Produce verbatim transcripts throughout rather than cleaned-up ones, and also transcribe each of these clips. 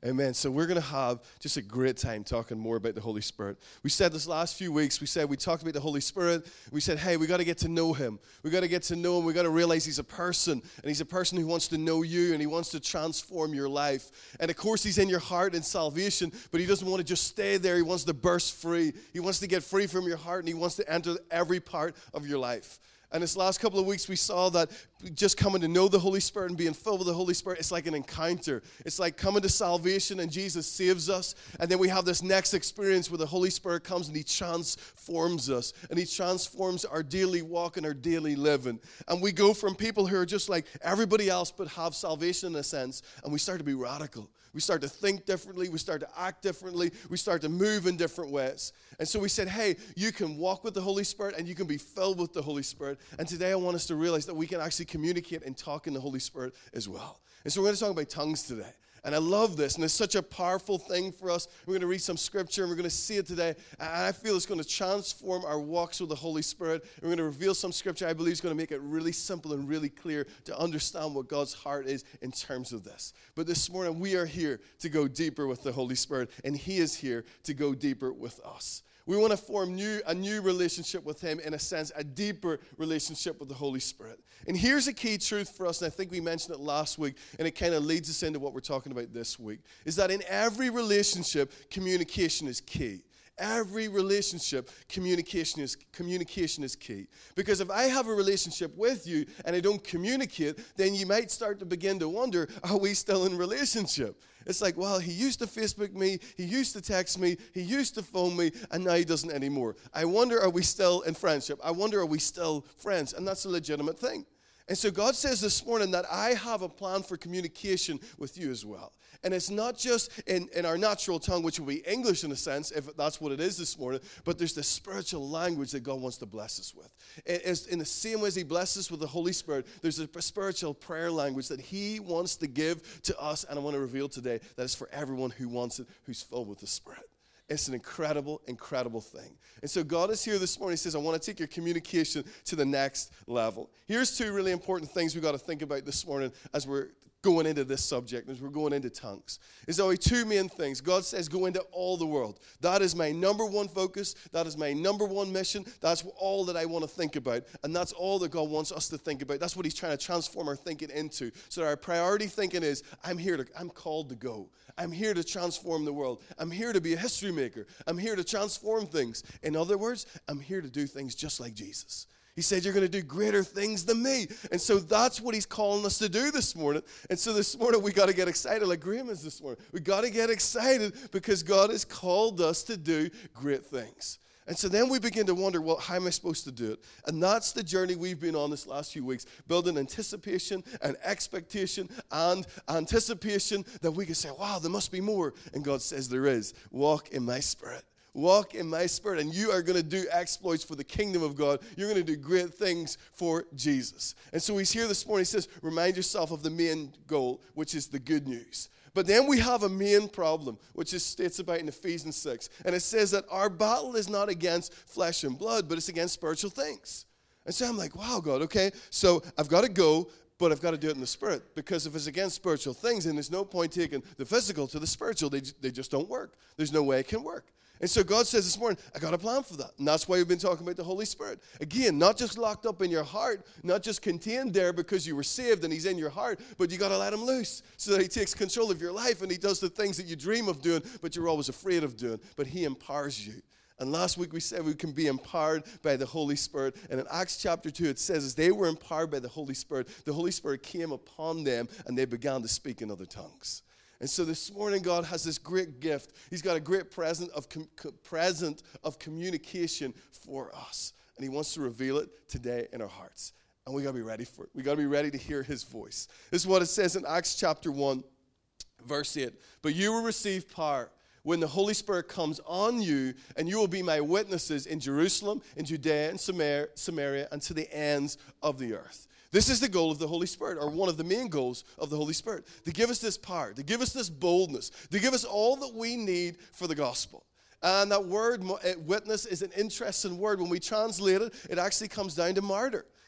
Amen. So we're going to have just a great time talking more about the Holy Spirit. We said this last few weeks, we said we talked about the Holy Spirit. We said, hey, we got to get to know him. We got to get to know him. We got to realize he's a person, and he's a person who wants to know you, and he wants to transform your life. And of course, he's in your heart in salvation, but he doesn't want to just stay there. He wants to burst free. He wants to get free from your heart, and he wants to enter every part of your life. And this last couple of weeks, we saw that just coming to know the Holy Spirit and being filled with the Holy Spirit, it's like an encounter. It's like coming to salvation and Jesus saves us. And then we have this next experience where the Holy Spirit comes and he transforms us. And he transforms our daily walk and our daily living. And we go from people who are just like everybody else but have salvation in a sense, and we start to be radical. We start to think differently. We start to act differently. We start to move in different ways. And so we said, hey, you can walk with the Holy Spirit and you can be filled with the Holy Spirit. And today I want us to realize that we can actually communicate and talk in the Holy Spirit as well. And so we're going to talk about tongues today. And I love this, and it's such a powerful thing for us. We're going to read some scripture, and we're going to see it today. And I feel it's going to transform our walks with the Holy Spirit. And we're going to reveal some scripture I believe is going to make it really simple and really clear to understand what God's heart is in terms of this. But this morning, we are here to go deeper with the Holy Spirit, and he is here to go deeper with us. We want to form new, a new relationship with him, in a sense, a deeper relationship with the Holy Spirit. And here's a key truth for us, and I think we mentioned it last week, and it kind of leads us into what we're talking about this week, is that in every relationship, communication is key. Every relationship, communication is communication is key. Because if I have a relationship with you and I don't communicate, then you might start to begin to wonder, are we still in relationship? It's like, well, he used to Facebook me, he used to text me, he used to phone me, and now he doesn't anymore. I wonder, are we still in friendship? I wonder, are we still friends? And that's a legitimate thing. And so God says this morning that I have a plan for communication with you as well. And it's not just in, in our natural tongue, which will be English in a sense, if that's what it is this morning, but there's this spiritual language that God wants to bless us with. It is in the same way as he blesses us with the Holy Spirit, there's a spiritual prayer language that he wants to give to us, and I want to reveal today that it's for everyone who wants it, who's filled with the Spirit. It's an incredible, incredible thing. And so God is here this morning. He says, I want to take your communication to the next level. Here's two really important things we've got to think about this morning as we're going into this subject, as we're going into tongues. There's only two main things. God says, go into all the world. That is my number one focus. That is my number one mission. That's all that I want to think about. And that's all that God wants us to think about. That's what he's trying to transform our thinking into. So our priority thinking is, I'm here to, I'm called to go. I'm here to transform the world. I'm here to be a history maker. I'm here to transform things. In other words, I'm here to do things just like Jesus. He said, you're going to do greater things than me. And so that's what he's calling us to do this morning. And so this morning, we got to get excited like Graham is this morning. We got to get excited because God has called us to do great things. And so then we begin to wonder, well, how am I supposed to do it? And that's the journey we've been on this last few weeks, building anticipation and expectation and anticipation that we can say, wow, there must be more. And God says there is. Walk in my Spirit. Walk in my Spirit, and you are going to do exploits for the kingdom of God. You're going to do great things for Jesus. And so he's here this morning. He says, remind yourself of the main goal, which is the good news. But then we have a main problem, which is states about in Ephesians six. And it says that our battle is not against flesh and blood, but it's against spiritual things. And so I'm like, wow, God, okay, so I've got to go, but I've got to do it in the Spirit. Because if it's against spiritual things, then there's no point taking the physical to the spiritual. They, they just don't work. There's no way it can work. And so God says this morning, I got a plan for that. And that's why we've been talking about the Holy Spirit. Again, not just locked up in your heart, not just contained there because you were saved and he's in your heart, but you got to let him loose so that he takes control of your life and he does the things that you dream of doing, but you're always afraid of doing. But he empowers you. And last week we said we can be empowered by the Holy Spirit. And in Acts chapter two, it says as they were empowered by the Holy Spirit, the Holy Spirit came upon them and they began to speak in other tongues. And so this morning, God has this great gift. He's got a great present of com- co- present of communication for us. And he wants to reveal it today in our hearts. And we got to be ready for it. We got to be ready to hear his voice. This is what it says in Acts chapter one, verse eight. But you will receive power when the Holy Spirit comes on you, and you will be my witnesses in Jerusalem, in Judea, and Samar- Samaria, and to the ends of the earth. This is the goal of the Holy Spirit, or one of the main goals of the Holy Spirit, to give us this power, to give us this boldness, to give us all that we need for the gospel. And that word, witness, is an interesting word. When we translate it, it actually comes down to martyr.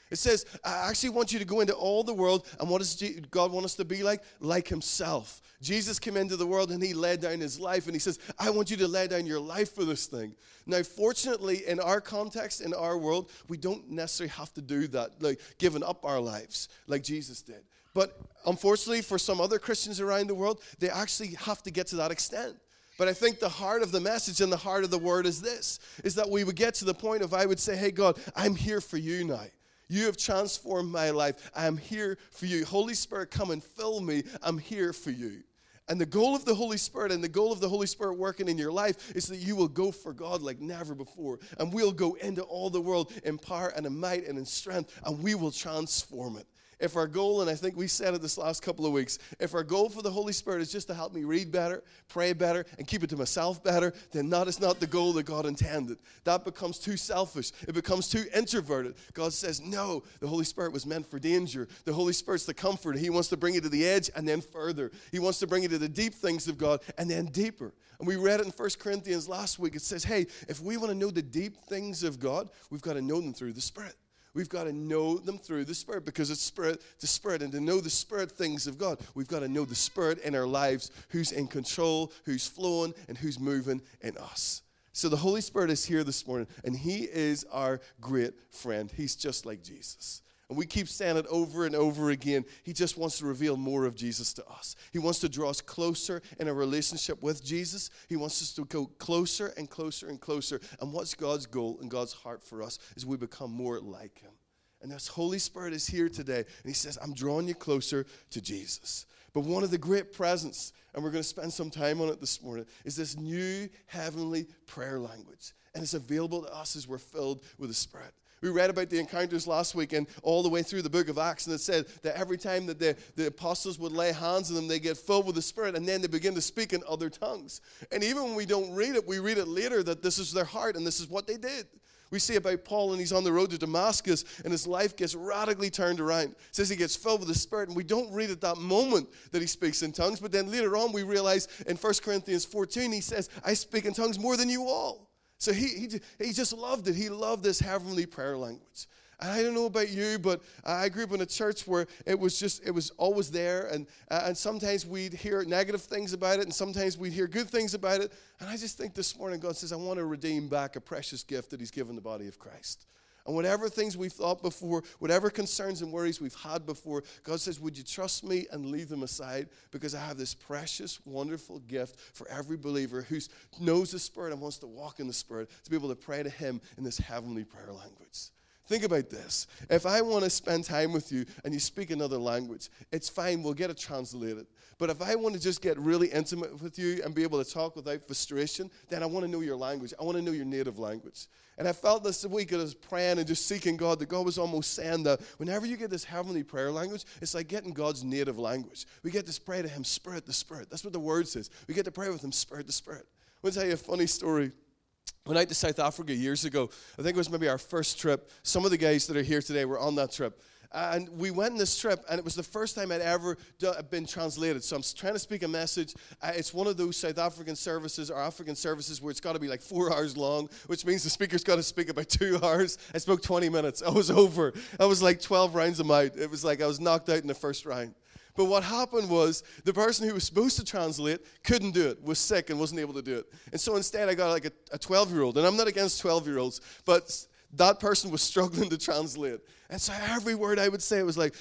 It says, I actually want you to go into all the world, and what does God want us to be like? Like himself. Jesus came into the world, and he laid down his life, and he says, I want you to lay down your life for this thing. Now, fortunately, in our context, in our world, we don't necessarily have to do that, like giving up our lives like Jesus did. But unfortunately, for some other Christians around the world, they actually have to get to that extent. But I think the heart of the message and the heart of the word is this, is that we would get to the point of I would say, hey, God, I'm here for you now. You have transformed my life. I'm here for you. Holy Spirit, come and fill me. I'm here for you. And the goal of the Holy Spirit and the goal of the Holy Spirit working in your life is that you will go for God like never before. And we'll go into all the world in power and in might and in strength, and we will transform it. If our goal, and I think we said it this last couple of weeks, if our goal for the Holy Spirit is just to help me read better, pray better, and keep it to myself better, then that is not the goal that God intended. That becomes too selfish. It becomes too introverted. God says, no, the Holy Spirit was meant for danger. The Holy Spirit's the comforter. He wants to bring you to the edge and then further. He wants to bring you to the deep things of God and then deeper. And we read it in First Corinthians last week. It says, hey, if we want to know the deep things of God, we've got to know them through the Spirit. We've got to know them through the Spirit because it's Spirit to Spirit. And to know the Spirit things of God, we've got to know the Spirit in our lives, who's in control, who's flowing, and who's moving in us. So the Holy Spirit is here this morning, and he is our great friend. He's just like Jesus. And we keep saying it over and over again. He just wants to reveal more of Jesus to us. He wants to draw us closer in a relationship with Jesus. He wants us to go closer and closer and closer. And what's God's goal and God's heart for us is we become more like him. And this Holy Spirit is here today. And he says, I'm drawing you closer to Jesus. But one of the great presents, and we're going to spend some time on it this morning, is this new heavenly prayer language. And it's available to us as we're filled with the Spirit. We read about the encounters last week and all the way through the book of Acts, and it said that every time that the, the apostles would lay hands on them, they get filled with the Spirit, and then they begin to speak in other tongues. And even when we don't read it, we read it later that this is their heart and this is what they did. We see about Paul, and he's on the road to Damascus, and his life gets radically turned around. It says he gets filled with the Spirit, and we don't read at that moment that he speaks in tongues, but then later on we realize in First Corinthians fourteen, he says, I speak in tongues more than you all. So he, he he just loved it. He loved this heavenly prayer language. And I don't know about you, but I grew up in a church where it was just, it was always there. And, uh, and sometimes we'd hear negative things about it, and sometimes we'd hear good things about it. And I just think this morning God says, I want to redeem back a precious gift that he's given the body of Christ. And whatever things we've thought before, whatever concerns and worries we've had before, God says, would you trust me and leave them aside? Because I have this precious, wonderful gift for every believer who knows the Spirit and wants to walk in the Spirit, to be able to pray to him in this heavenly prayer language. Think about this. If I want to spend time with you and you speak another language, it's fine, we'll get it translated. But if I want to just get really intimate with you and be able to talk without frustration, then I want to know your language. I want to know your native language. And I felt this week as I was praying and just seeking God, that God was almost saying that whenever you get this heavenly prayer language, it's like getting God's native language. We get to pray to him, Spirit to Spirit. That's what the word says. We get to pray with him, Spirit to Spirit. I want to tell you a funny story. Went out to South Africa years ago. I think it was maybe our first trip. Some of the guys that are here today were on that trip. And we went on this trip, and it was the first time I'd ever been translated. So I'm trying to speak a message. Uh, it's one of those South African services or African services where it's got to be like four hours long, which means the speaker's got to speak about two hours. I spoke twenty minutes. I was over. I was like twelve rounds of out. It was like I was knocked out in the first round. But what happened was the person who was supposed to translate couldn't do it, was sick and wasn't able to do it. And so instead I got like a twelve-year-old. And I'm not against twelve-year-olds, but that person was struggling to translate. And so every word I would say, it was like,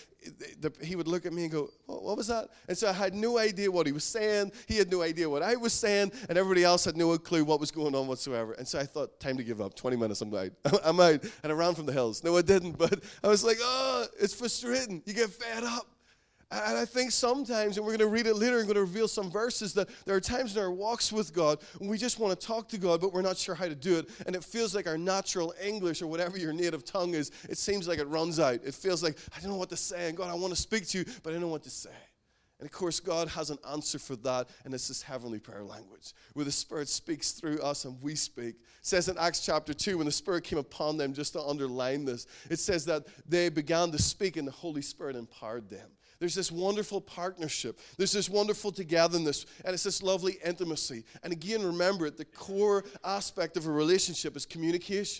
he would look at me and go, what was that? And so I had no idea what he was saying. He had no idea what I was saying. And everybody else had no clue what was going on whatsoever. And so I thought, time to give up. twenty minutes, I'm out. I'm out. And I ran from the hills. No, I didn't. But I was like, oh, it's frustrating. You get fed up. And I think sometimes, and we're going to read it later, and going to reveal some verses, that there are times in our walks with God when we just want to talk to God, but we're not sure how to do it. And it feels like our natural English, or whatever your native tongue is, it seems like it runs out. It feels like, I don't know what to say. And God, I want to speak to you, but I don't know what to say. And of course, God has an answer for that, and it's this heavenly prayer language, where the Spirit speaks through us and we speak. It says in Acts chapter two, when the Spirit came upon them, just to underline this, it says that they began to speak and the Holy Spirit empowered them. There's this wonderful partnership. There's this wonderful togetherness, and it's this lovely intimacy. And again, remember it, the core aspect of a relationship is communication.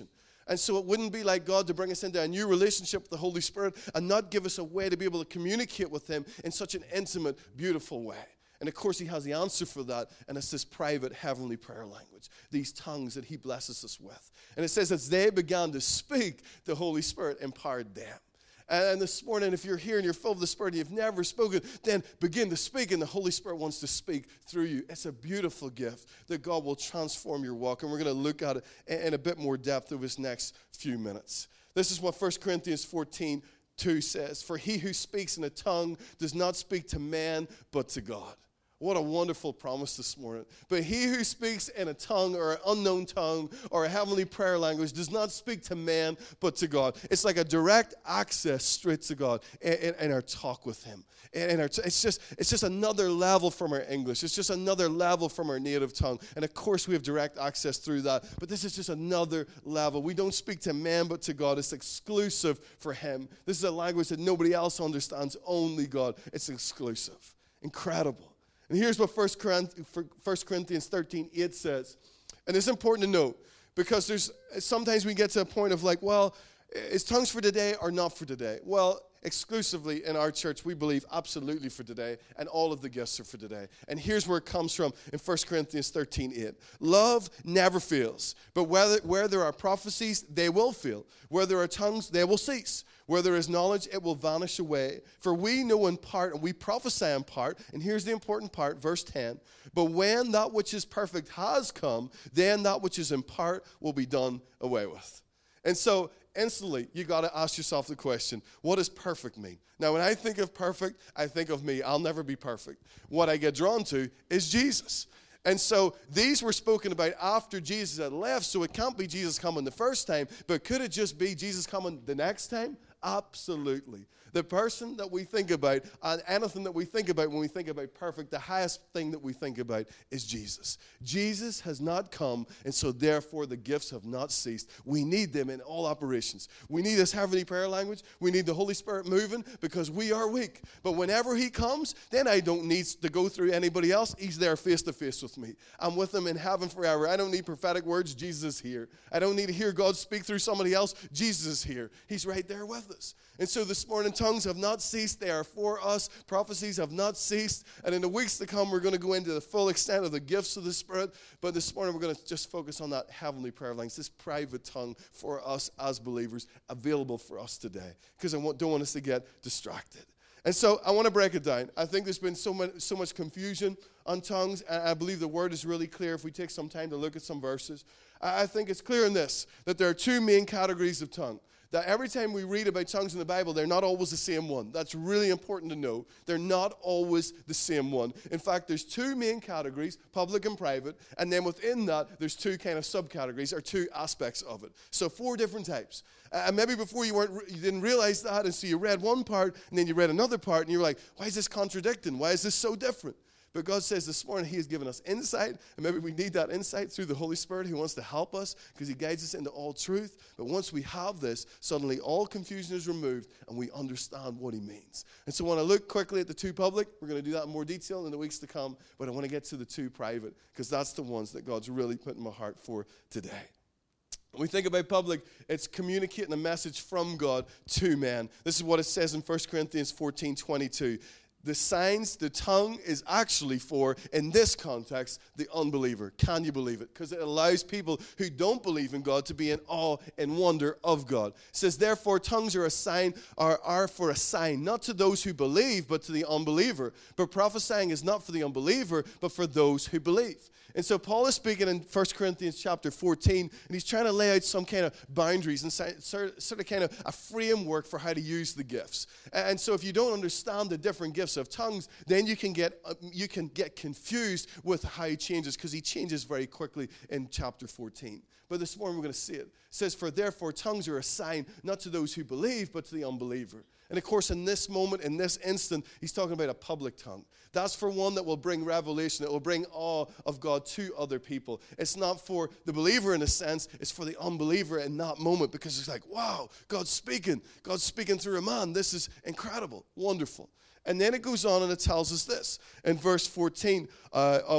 And so it wouldn't be like God to bring us into a new relationship with the Holy Spirit and not give us a way to be able to communicate with him in such an intimate, beautiful way. And of course, he has the answer for that, and it's this private heavenly prayer language, these tongues that he blesses us with. And it says, as they began to speak, the Holy Spirit empowered them. And this morning, if you're here and you're filled with the Spirit and you've never spoken, then begin to speak, and the Holy Spirit wants to speak through you. It's a beautiful gift that God will transform your walk, and we're going to look at it in a bit more depth over this next few minutes. This is what First Corinthians fourteen two says, for he who speaks in a tongue does not speak to man, but to God. What a wonderful promise this morning. But he who speaks in a tongue or an unknown tongue or a heavenly prayer language does not speak to man, but to God. It's like a direct access straight to God in, in, in our talk with him. In our, it's, just, it's just another level from our English. It's just another level from our native tongue. And of course we have direct access through that. But this is just another level. We don't speak to man, but to God. It's exclusive for him. This is a language that nobody else understands, only God. It's exclusive. Incredible. And here's what First Corinthians thirteen eight says. And it's important to note, because there's sometimes we get to a point of like, well, is tongues for today or not for today? Well, exclusively in our church, we believe absolutely for today, and all of the gifts are for today. And here's where it comes from in First Corinthians thirteen eight. Love never fails, but whether, where there are prophecies, they will fail. Where there are tongues, they will cease. Where there is knowledge, it will vanish away. For we know in part, and we prophesy in part. And here's the important part, verse ten. But when that which is perfect has come, then that which is in part will be done away with. And so instantly, you got to ask yourself the question, what does perfect mean? Now, when I think of perfect, I think of me. I'll never be perfect. What I get drawn to is Jesus. And so these were spoken about after Jesus had left, so it can't be Jesus coming the first time, but could it just be Jesus coming the next time? Absolutely. The person that we think about, and anything that we think about when we think about perfect, the highest thing that we think about is Jesus. Jesus has not come, and so therefore the gifts have not ceased. We need them in all operations. We need this heavenly prayer language. We need the Holy Spirit moving because we are weak. But whenever he comes, then I don't need to go through anybody else. He's there face to face with me. I'm with him in heaven forever. I don't need prophetic words. Jesus is here. I don't need to hear God speak through somebody else. Jesus is here. He's right there with us. And so this morning, tongues have not ceased. They are for us. Prophecies have not ceased. And in the weeks to come, we're going to go into the full extent of the gifts of the Spirit. But this morning, we're going to just focus on that heavenly prayer language, this private tongue for us as believers, available for us today. Because I don't want us to get distracted. And so I want to break it down. I think there's been so much, so much confusion on tongues. And I believe the word is really clear if we take some time to look at some verses. I think it's clear in this, that there are two main categories of tongue. That every time we read about tongues in the Bible, they're not always the same one. That's really important to know. They're not always the same one. In fact, there's two main categories, public and private, and then within that, there's two kind of subcategories, or two aspects of it. So four different types. Uh, and maybe before you weren't, you didn't realize that, and so you read one part, and then you read another part, and you're like, why is this contradicting? Why is this so different? But God says this morning he has given us insight, and maybe we need that insight through the Holy Spirit who wants to help us because he guides us into all truth. But once we have this, suddenly all confusion is removed and we understand what he means. And so when I look quickly at the two public, we're going to do that in more detail in the weeks to come, but I want to get to the two private because that's the ones that God's really put in my heart for today. When we think about public, it's communicating a message from God to man. This is what it says in First Corinthians fourteen twenty-two. The signs, the tongue is actually for, in this context, the unbeliever. Can you believe it? Because it allows people who don't believe in God to be in awe and wonder of God. It says, therefore, tongues are a sign, are, are for a sign, not to those who believe, but to the unbeliever. But prophesying is not for the unbeliever, but for those who believe. And so Paul is speaking in First Corinthians chapter fourteen, and he's trying to lay out some kind of boundaries and sort of kind of a framework for how to use the gifts. And so if you don't understand the different gifts of tongues, then you can get you can get confused with how he changes, because he changes very quickly in chapter fourteen. But this morning we're going to see it. It says, for therefore tongues are a sign, not to those who believe, but to the unbeliever. And of course, in this moment, in this instant, he's talking about a public tongue. That's for one that will bring revelation. It will bring awe of God to other people. It's not for the believer in a sense. It's for the unbeliever in that moment, because it's like, wow, God's speaking. God's speaking through a man. This is incredible, wonderful. And then it goes on and it tells us this in verse fourteen uh, of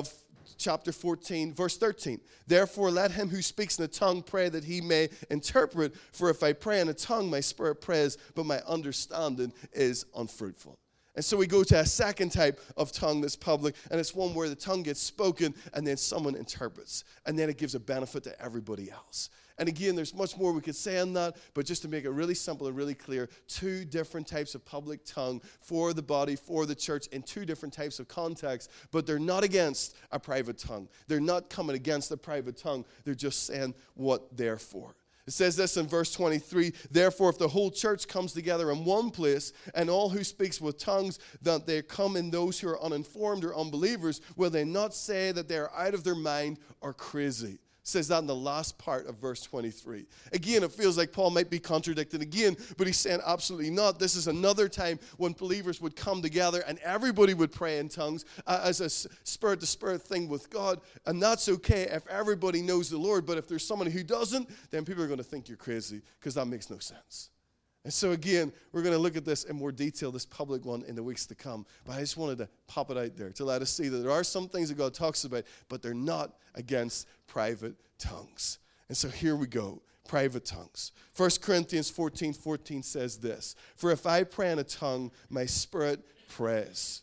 chapter fourteen, verse thirteen. Therefore, let him who speaks in a tongue pray that he may interpret. For if I pray in a tongue, my spirit prays, but my understanding is unfruitful. And so we go to a second type of tongue that's public, and it's one where the tongue gets spoken and then someone interprets. And then it gives a benefit to everybody else. And again, there's much more we could say on that, but just to make it really simple and really clear, two different types of public tongue for the body, for the church, in two different types of contexts, but they're not against a private tongue. They're not coming against the private tongue. They're just saying what they're for. It says this in verse twenty-three, therefore, if the whole church comes together in one place, and all who speaks with tongues, that they come in those who are uninformed or unbelievers, will they not say that they are out of their mind or crazy? It says that in the last part of verse twenty-three. Again, it feels like Paul might be contradicted again, but he's saying absolutely not. This is another time when believers would come together and everybody would pray in tongues uh, as a spirit-to-spirit thing with God. And that's okay if everybody knows the Lord, but if there's someone who doesn't, then people are going to think you're crazy because that makes no sense. And so again, we're going to look at this in more detail, this public one, in the weeks to come. But I just wanted to pop it out there to let us see that there are some things that God talks about, but they're not against private tongues. And so here we go, private tongues. First Corinthians fourteen fourteen says this, for if I pray in a tongue, my spirit prays,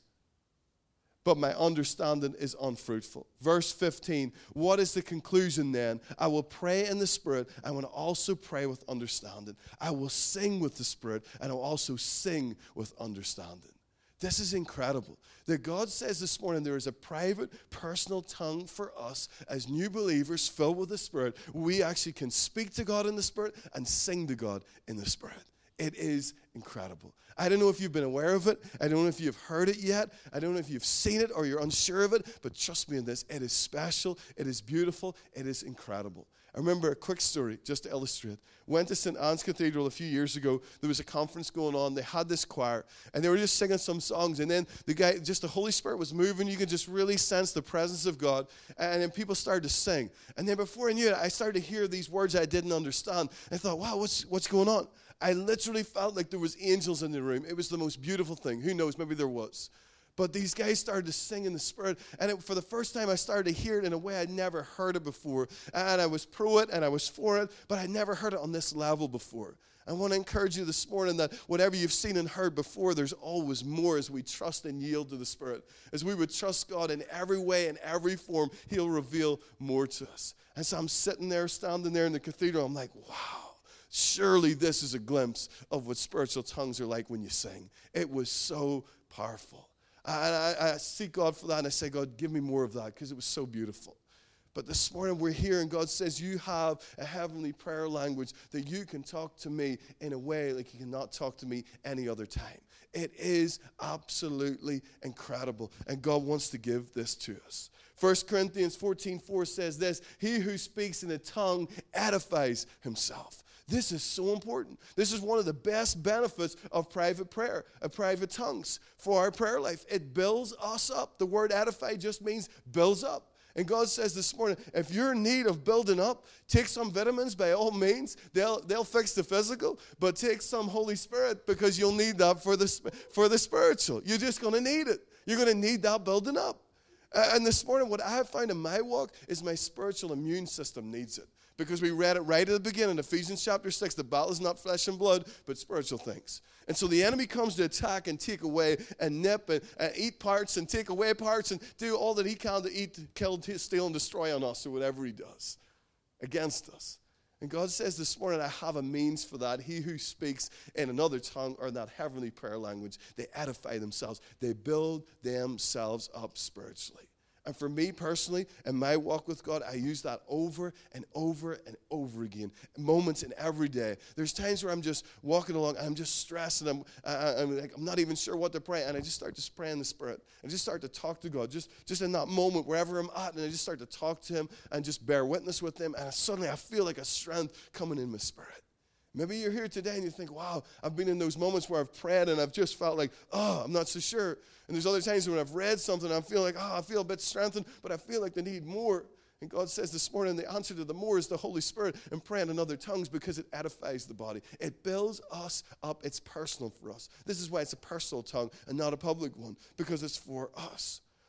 but my understanding is unfruitful. Verse fifteen, what is the conclusion then? I will pray in the Spirit, I will also pray with understanding. I will sing with the Spirit, and I will also sing with understanding. This is incredible. That God says this morning there is a private, personal tongue for us as new believers filled with the Spirit. We actually can speak to God in the Spirit and sing to God in the Spirit. It is incredible. I don't know if you've been aware of it. I don't know if you've heard it yet. I don't know if you've seen it or you're unsure of it. But trust me in this. It is special. It is beautiful. It is incredible. I remember a quick story just to illustrate. Went to Saint Anne's Cathedral a few years ago. There was a conference going on. They had this choir, and they were just singing some songs. And then the guy, just the Holy Spirit was moving. You could just really sense the presence of God. And then people started to sing. And then before I knew it, I started to hear these words I didn't understand. I thought, wow, what's what's going on? I literally felt like there was angels in the room. It was the most beautiful thing. Who knows? Maybe there was. But these guys started to sing in the Spirit, and it, for the first time I started to hear it in a way I'd never heard it before. And I was pro it, and I was for it, but I'd never heard it on this level before. I want to encourage you this morning that whatever you've seen and heard before, there's always more as we trust and yield to the Spirit. As we would trust God in every way, in every form, He'll reveal more to us. And so I'm sitting there, standing there in the cathedral, I'm like, wow, surely this is a glimpse of what spiritual tongues are like when you sing. It was so powerful. And I, I seek God for that, and I say, God, give me more of that, because it was so beautiful. But this morning we're here, and God says you have a heavenly prayer language that you can talk to me in a way like you cannot talk to me any other time. It is absolutely incredible, and God wants to give this to us. First Corinthians fourteen four says this, he who speaks in a tongue edifies himself. This is so important. This is one of the best benefits of private prayer, of private tongues for our prayer life. It builds us up. The word edify just means builds up. And God says this morning, if you're in need of building up, take some vitamins by all means. They'll, they'll fix the physical, but take some Holy Spirit because you'll need that for the, for the spiritual. You're just going to need it. You're going to need that building up. And this morning, what I have found in my walk is my spiritual immune system needs it. Because we read it right at the beginning, Ephesians chapter six, the battle is not flesh and blood, but spiritual things. And so the enemy comes to attack and take away and nip and, and eat parts and take away parts and do all that he can to eat, kill, steal, and destroy on us or whatever he does against us. And God says this morning, I have a means for that. He who speaks in another tongue or in that heavenly prayer language, they edify themselves. They build themselves up spiritually. And for me personally, in my walk with God, I use that over and over and over again, moments in every day. There's times where I'm just walking along, and I'm just stressed, and I'm, I, I'm, like, I'm not even sure what to pray, and I just start to pray in the Spirit. I just start to talk to God, just, just in that moment, wherever I'm at, and I just start to talk to Him and just bear witness with Him, and suddenly I feel like a strength coming in my spirit. Maybe you're here today and you think, wow, I've been in those moments where I've prayed and I've just felt like, oh, I'm not so sure. And there's other times when I've read something and I feel like, oh, I feel a bit strengthened, but I feel like they need more. And God says this morning the answer to the more is the Holy Spirit and praying in other tongues because it edifies the body. It builds us up. It's personal for us. This is why it's a personal tongue and not a public one, because it's for us.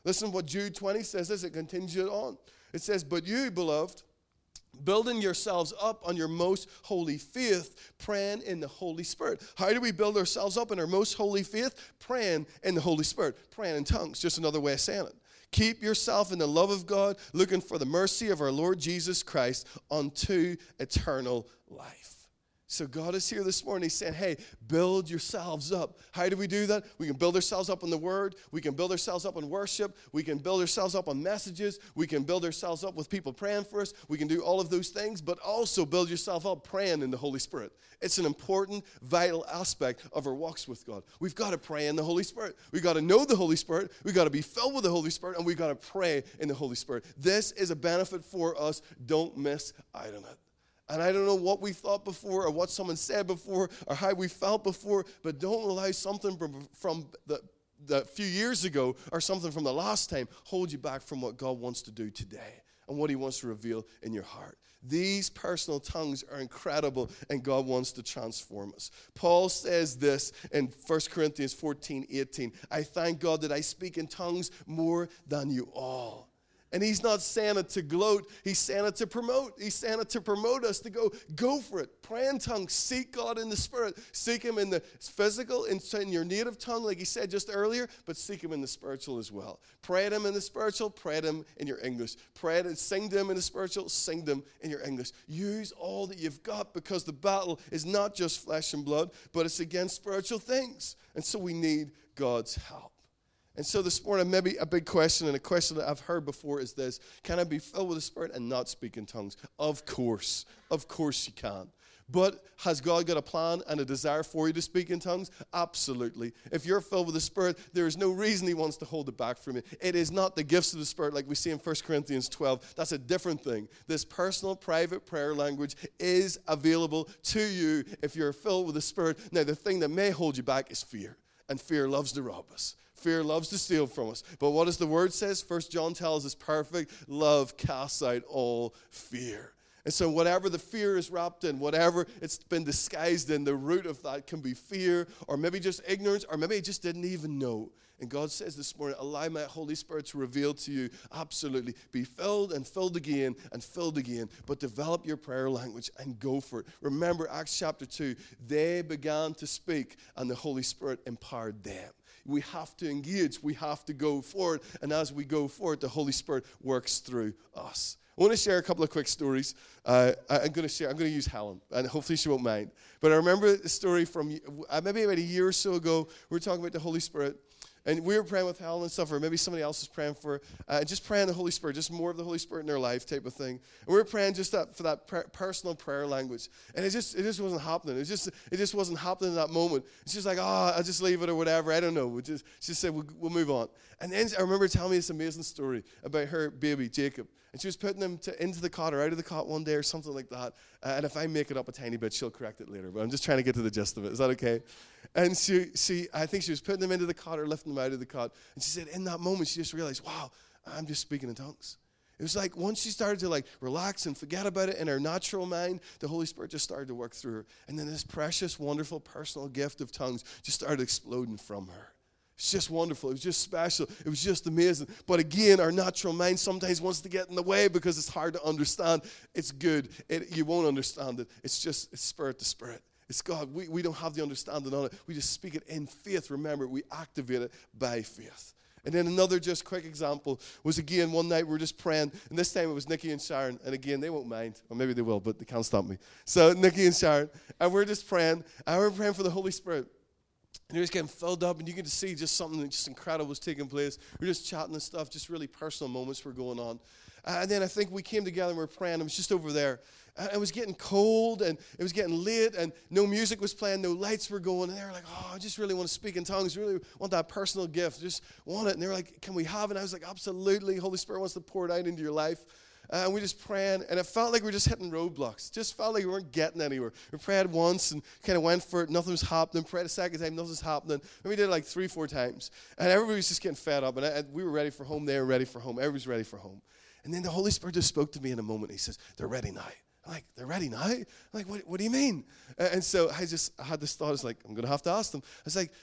Listen what Jude twenty says as it continues it on. It says, but you, beloved, building yourselves up on your most holy faith, praying in the Holy Spirit. How do we build ourselves up in our most holy faith? Praying in the Holy Spirit. Praying in tongues, just another way of saying it. Keep yourself in the love of God, looking for the mercy of our Lord Jesus Christ unto eternal life. So God is here this morning. He's saying, hey, build yourselves up. How do we do that? We can build ourselves up on the Word. We can build ourselves up on worship. We can build ourselves up on messages. We can build ourselves up with people praying for us. We can do all of those things, but also build yourself up praying in the Holy Spirit. It's an important, vital aspect of our walks with God. We've got to pray in the Holy Spirit. We've got to know the Holy Spirit. We've got to be filled with the Holy Spirit, and we've got to pray in the Holy Spirit. This is a benefit for us. Don't miss out on it. And I don't know what we thought before or what someone said before or how we felt before, but don't allow something from, from the, the few years ago or something from the last time hold you back from what God wants to do today and what he wants to reveal in your heart. These personal tongues are incredible, and God wants to transform us. Paul says this in First Corinthians fourteen eighteen. I thank God that I speak in tongues more than you all. And he's not saying it to gloat. He's saying it to promote. He's saying it to promote us to go, go for it. Pray in tongues. Seek God in the Spirit. Seek him in the physical, in, in your native tongue, like he said just earlier, but seek him in the spiritual as well. Pray to him in the spiritual. Pray to him in your English. Pray to, sing to him in the spiritual. Sing to him in your English. Use all that you've got, because the battle is not just flesh and blood, but it's against spiritual things. And so we need God's help. And so this morning, maybe a big question, and a question that I've heard before is this: can I be filled with the Spirit and not speak in tongues? Of course. Of course you can. But has God got a plan and a desire for you to speak in tongues? Absolutely. If you're filled with the Spirit, there is no reason he wants to hold it back from you. It is not the gifts of the Spirit like we see in First Corinthians twelve. That's a different thing. This personal, private prayer language is available to you if you're filled with the Spirit. Now, the thing that may hold you back is fear. And fear loves to rob us. Fear loves to steal from us. But what does the word says? First John tells us perfect love casts out all fear. And so whatever the fear is wrapped in, whatever it's been disguised in, the root of that can be fear, or maybe just ignorance, or maybe you just didn't even know. And God says this morning, allow my Holy Spirit to reveal to you. Absolutely. Be filled and filled again and filled again. But develop your prayer language and go for it. Remember Acts chapter two. They began to speak and the Holy Spirit empowered them. We have to engage. We have to go forward. And as we go forward, the Holy Spirit works through us. I want to share a couple of quick stories. Uh, I'm going to share. I'm going to use Helen, and hopefully she won't mind. But I remember a story from uh, maybe about a year or so ago. We were talking about the Holy Spirit. And we were praying with Helen and stuff, or maybe somebody else was praying for her, uh, and just praying the Holy Spirit, just more of the Holy Spirit in their life type of thing. And we were praying just that for that per- personal prayer language. And it just it just wasn't happening. It just it just wasn't happening in that moment. It's just like, oh, I'll just leave it or whatever. I don't know. We just she just said, we'll, we'll move on. And then I remember telling me this amazing story about her baby, Jacob. And she was putting him to, into the cot or out of the cot one day or something like that. Uh, and if I make it up a tiny bit, she'll correct it later. But I'm just trying to get to the gist of it. Is that okay? And she, she, I think she was putting him into the cot or lifting him out of the cot. And she said in that moment, she just realized, wow, I'm just speaking in tongues. It was like once she started to like relax and forget about it in her natural mind, the Holy Spirit just started to work through her. And then this precious, wonderful, personal gift of tongues just started exploding from her. It's just wonderful. It was just special. It was just amazing. But again, our natural mind sometimes wants to get in the way because it's hard to understand. It's good. It, you won't understand it. It's just it's spirit to spirit. It's God. We, we don't have the understanding on it. We just speak it in faith. Remember, we activate it by faith. And then another just quick example was, again, one night we were just praying, and this time it was Nikki and Sharon. And again, they won't mind, or maybe they will, but they can't stop me. So Nikki and Sharon, and we're just praying, and we're praying for the Holy Spirit. And you're just getting filled up, and you get to see just something that just incredible was taking place. We're just chatting and stuff, just really personal moments were going on. Uh, and then I think we came together and we were praying. It was just over there. And it was getting cold, and it was getting late, and no music was playing, no lights were going. And they were like, oh, I just really want to speak in tongues, really want that personal gift, just want it. And they were like, can we have it? And I was like, absolutely. Holy Spirit wants to pour it out into your life. Uh, and we just praying, and it felt like we were just hitting roadblocks. Just felt like we weren't getting anywhere. We prayed once and kind of went for it. Nothing was happening. Prayed a second time. Nothing was happening. And we did it like three, four times. And everybody was just getting fed up. And, I, and we were ready for home. They were ready for home. Everybody was ready for home. And then the Holy Spirit just spoke to me in a moment. He says, they're ready now. I'm like, they're ready now? I'm like, what, what do you mean? Uh, and so I just I had this thought. I was like, I'm going to have to ask them. I was like,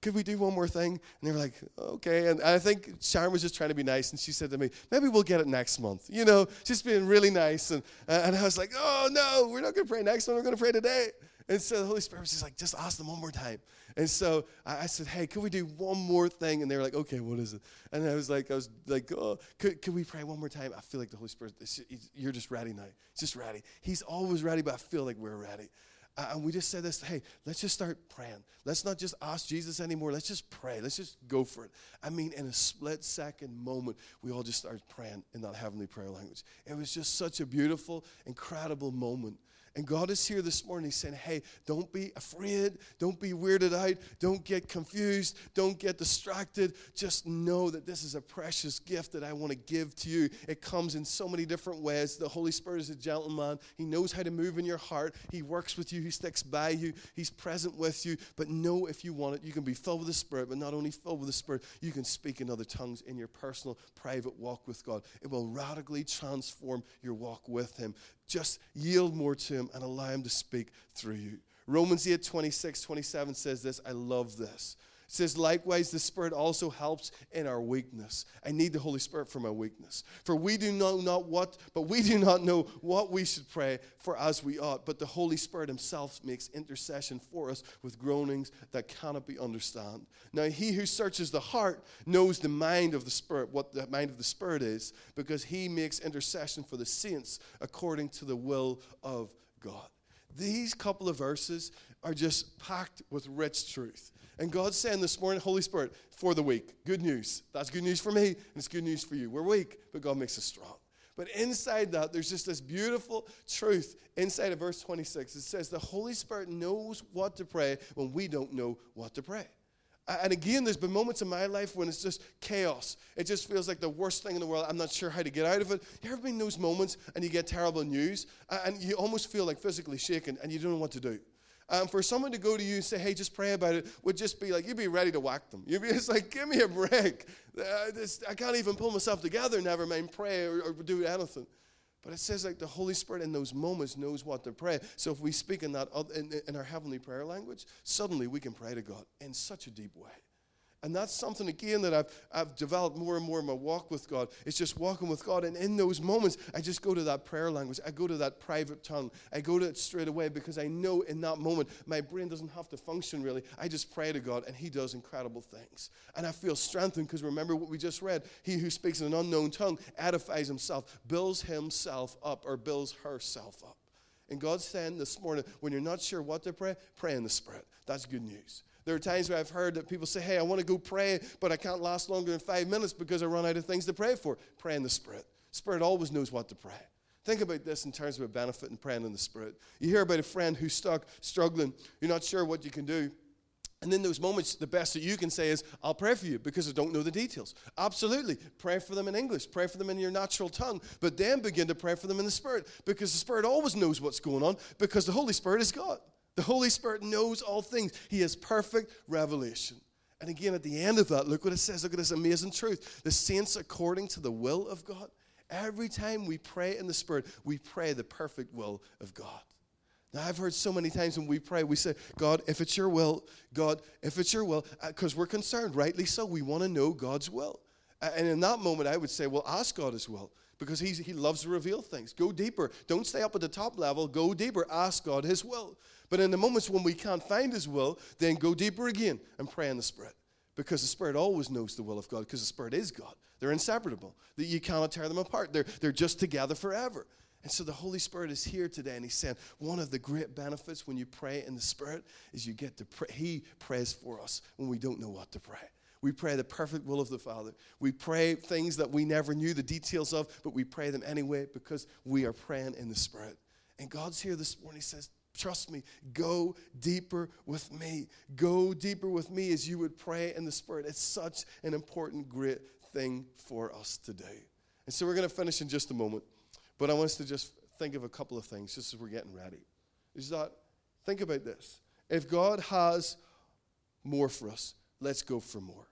could we do one more thing? And they were like, okay. And I think Sharon was just trying to be nice, and she said to me, maybe we'll get it next month. You know, just being really nice. And, and I was like, oh, no, we're not going to pray next month. We're going to pray today. And so the Holy Spirit was just like, just ask them one more time. And so I, I said, hey, could we do one more thing? And they were like, okay, what is it? And I was like, I was like, oh, could, could we pray one more time? I feel like the Holy Spirit, you're just ready now. He's just ready. He's always ready, but I feel like we're ready. Uh, and we just said this, hey, let's just start praying. Let's not just ask Jesus anymore. Let's just pray. Let's just go for it. I mean, in a split second moment, we all just started praying in that heavenly prayer language. It was just such a beautiful, incredible moment. And God is here this morning. He's saying, hey, don't be afraid. Don't be weirded out. Don't get confused. Don't get distracted. Just know that this is a precious gift that I want to give to you. It comes in so many different ways. The Holy Spirit is a gentleman. He knows how to move in your heart. He works with you. He sticks by you. He's present with you. But know if you want it, you can be filled with the Spirit, but not only filled with the Spirit, you can speak in other tongues in your personal, private walk with God. It will radically transform your walk with Him. Just yield more to Him and allow Him to speak through you. Romans eight, twenty-six, twenty-seven says this. I love this. It says, likewise, the Spirit also helps in our weakness. I need the Holy Spirit for my weakness. For we do know not what, but we do not know what we should pray for as we ought. But the Holy Spirit Himself makes intercession for us with groanings that cannot be understood. Now, He who searches the heart knows the mind of the Spirit, what the mind of the Spirit is, because He makes intercession for the saints according to the will of God. These couple of verses are just packed with rich truth. And God's saying this morning, Holy Spirit, for the weak, good news. That's good news for me, and it's good news for you. We're weak, but God makes us strong. But inside that, there's just this beautiful truth inside of verse twenty-six. It says the Holy Spirit knows what to pray when we don't know what to pray. And again, there's been moments in my life when it's just chaos. It just feels like the worst thing in the world. I'm not sure how to get out of it. You ever been in those moments and you get terrible news and you almost feel like physically shaken and you don't know what to do? Um, for someone to go to you and say, hey, just pray about it, would just be like, you'd be ready to whack them. You'd be just like, give me a break. Uh, this, I can't even pull myself together, never mind pray or, or do anything. But it says like the Holy Spirit in those moments knows what to pray. So if we speak in that in, in our heavenly prayer language, suddenly we can pray to God in such a deep way. And that's something, again, that I've, I've developed more and more in my walk with God. It's just walking with God. And in those moments, I just go to that prayer language. I go to that private tongue. I go to it straight away because I know in that moment, my brain doesn't have to function really. I just pray to God, and He does incredible things. And I feel strengthened because remember what we just read. He who speaks in an unknown tongue edifies himself, builds himself up, or builds herself up. And God's saying this morning, when you're not sure what to pray, pray in the Spirit. That's good news. There are times where I've heard that people say, hey, I want to go pray, but I can't last longer than five minutes because I run out of things to pray for. Pray in the Spirit. Spirit always knows what to pray. Think about this in terms of a benefit in praying in the Spirit. You hear about a friend who's stuck, struggling. You're not sure what you can do. And in those moments, the best that you can say is, I'll pray for you because I don't know the details. Absolutely. Pray for them in English. Pray for them in your natural tongue. But then begin to pray for them in the Spirit because the Spirit always knows what's going on because the Holy Spirit is God. The Holy Spirit knows all things. He has perfect revelation. And again, at the end of that, look what it says. Look at this amazing truth. The saints according to the will of God. Every time we pray in the Spirit, we pray the perfect will of God. Now, I've heard so many times when we pray, we say, God, if it's your will, God, if it's your will, because we're concerned, rightly so. We want to know God's will. And in that moment, I would say, well, ask God His will. Because he's, he loves to reveal things. Go deeper. Don't stay up at the top level. Go deeper. Ask God His will. But in the moments when we can't find His will, then go deeper again and pray in the Spirit. Because the Spirit always knows the will of God. Because the Spirit is God. They're inseparable. That you cannot tear them apart. They're, they're just together forever. And so the Holy Spirit is here today. And He's saying one of the great benefits when you pray in the Spirit is you get to pray. He prays for us when we don't know what to pray. We pray the perfect will of the Father. We pray things that we never knew the details of, but we pray them anyway because we are praying in the Spirit. And God's here this morning. He says, trust me, go deeper with me. Go deeper with me as you would pray in the Spirit. It's such an important, great thing for us today. And so we're going to finish in just a moment, but I want us to just think of a couple of things just as we're getting ready. Is that, think about this. If God has more for us, let's go for more.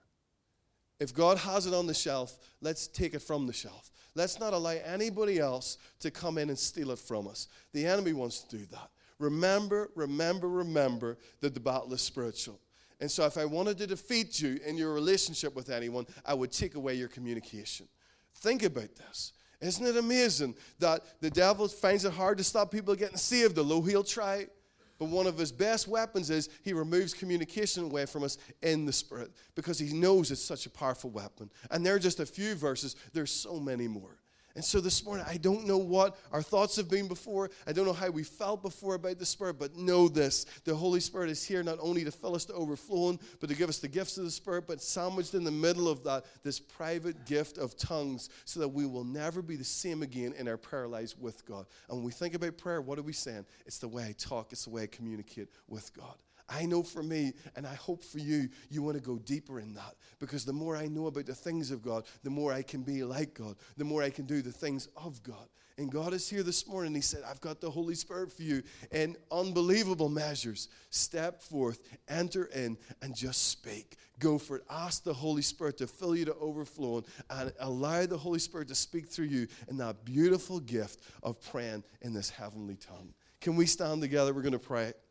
If God has it on the shelf, let's take it from the shelf. Let's not allow anybody else to come in and steal it from us. The enemy wants to do that. Remember, remember, remember that the battle is spiritual. And so if I wanted to defeat you in your relationship with anyone, I would take away your communication. Think about this. Isn't it amazing that the devil finds it hard to stop people getting saved, although he'll try? But one of his best weapons is he removes communication away from us in the Spirit because he knows it's such a powerful weapon. And there are just a few verses. There's so many more. And so this morning, I don't know what our thoughts have been before. I don't know how we felt before about the Spirit, but know this. The Holy Spirit is here not only to fill us to overflowing, but to give us the gifts of the Spirit, but sandwiched in the middle of that, this private gift of tongues so that we will never be the same again in our prayer lives with God. And when we think about prayer, what are we saying? It's the way I talk. It's the way I communicate with God. I know for me, and I hope for you, you want to go deeper in that. Because the more I know about the things of God, the more I can be like God. The more I can do the things of God. And God is here this morning. He said, I've got the Holy Spirit for you in unbelievable measures. Step forth, enter in, and just speak. Go for it. Ask the Holy Spirit to fill you to overflowing and allow the Holy Spirit to speak through you in that beautiful gift of praying in this heavenly tongue. Can we stand together? We're going to pray.